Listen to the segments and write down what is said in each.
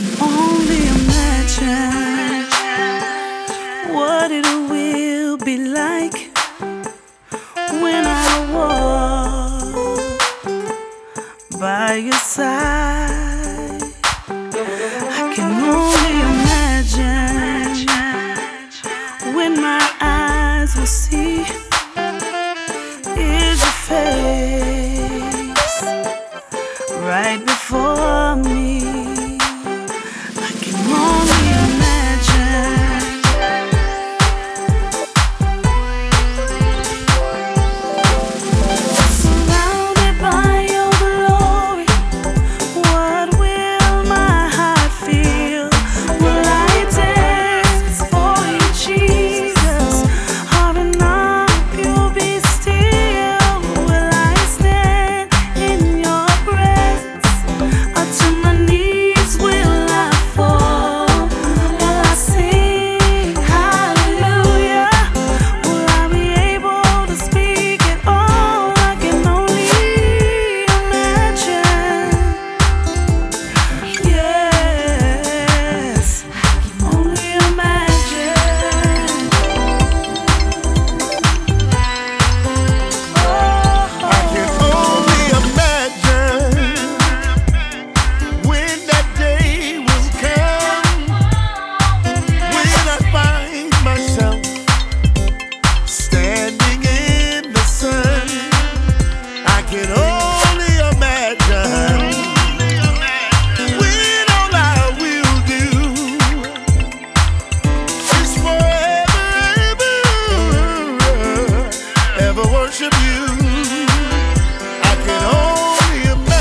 Only imagine what it will be like when I walk by your side. I can only imagine when my eyes will see is your face right before me. I can only imagine. Surrounded by your glory, what will my heart feel? Will I dance for you, Jesus? Or in all you'll be still? Will I stand in your presence? Or to my knees will I fall? Will I sing hallelujah? Will I be able to speak at all? I can only imagine. Yes, only imagine. I can only imagine when that day will come, when I find myself standing in the sun. I can only imagine when all I will do is forever, ever worship you. I can only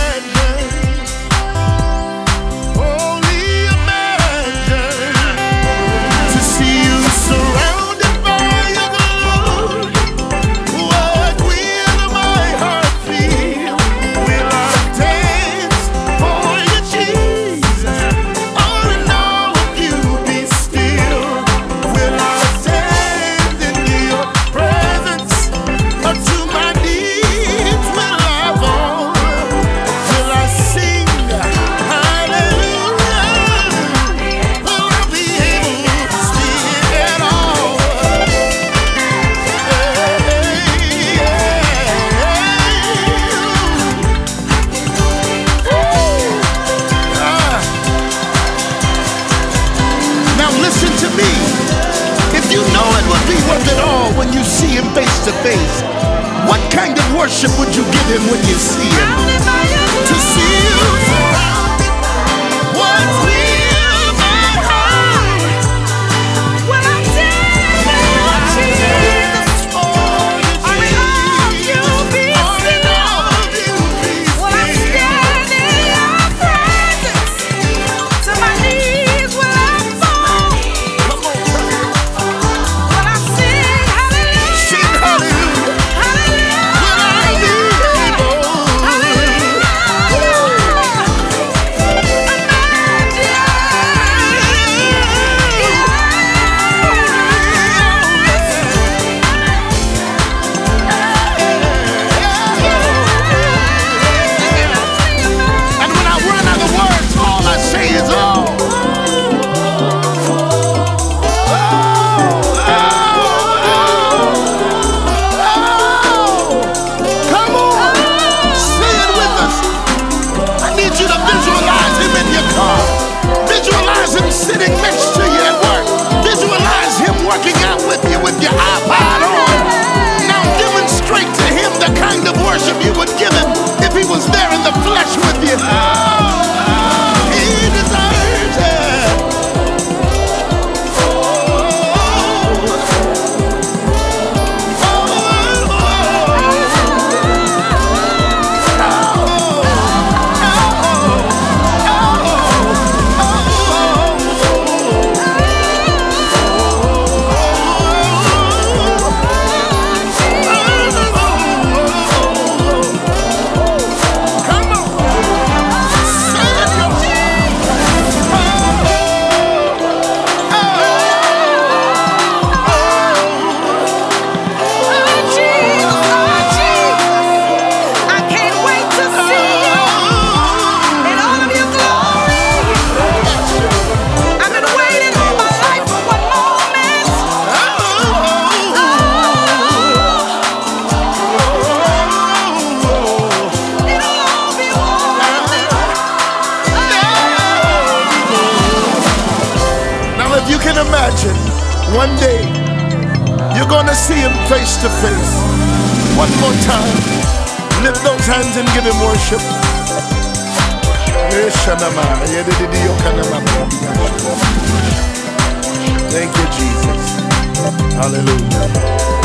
imagine to see you surrounded by your glory. What will my heart feel? Will I dance for you, Jesus? All in all, will you be still? Will I stand in your presence? Or to my knees will I fall? Will I sing hallelujah? Will I be able to sing it at all? Now listen to me. If you know it would be worth it all when you see him face to face, what kind of worship would you give him when you see him? To see you surrounded, what will my heart? Will I dance for you, Jesus? Or in all you'll be still? Will I stand in your presence? To my knees will I fall? Will I sing hallelujah? Sing hallelujah. Hallelujah. Will I be able One day, you're gonna see him face to face. One more time, lift those hands and give him worship. Thank you, Jesus. Hallelujah.